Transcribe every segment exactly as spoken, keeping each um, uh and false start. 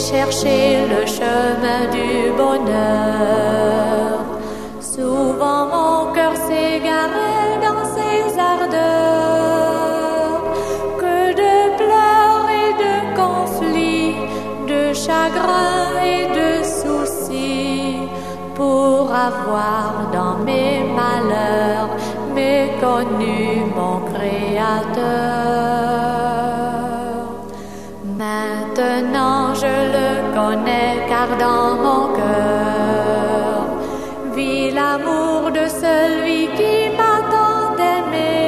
chercher le chemin du bonheur. Souvent mon cœur s'égarait dans ses ardeurs, que de pleurs et de conflits, de chagrins et de soucis, pour avoir dans mes malheurs méconnu mon Créateur. Maintenant je le connais, car dans mon cœur vit l'amour de celui qui m'a tant aimé.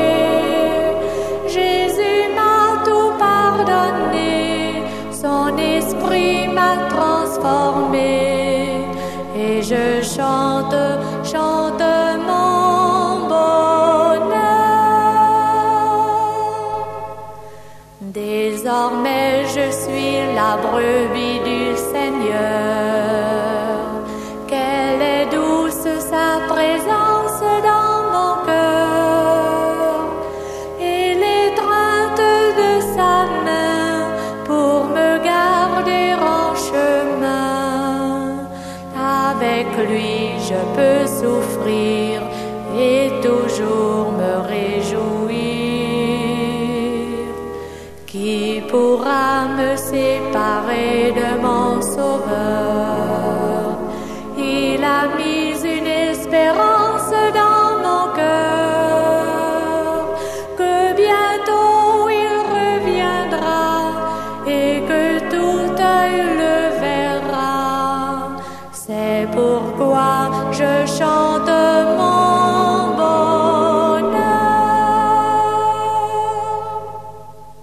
Jésus m'a tout pardonné, son esprit m'a transformé, et je chante, chante mon bonheur. Désormais je suis la brebis du Seigneur. Quelle est douce sa présence dans mon cœur, et l'étreinte de sa main pour me garder en chemin. Avec lui je peux souffrir et toujours me réjouir.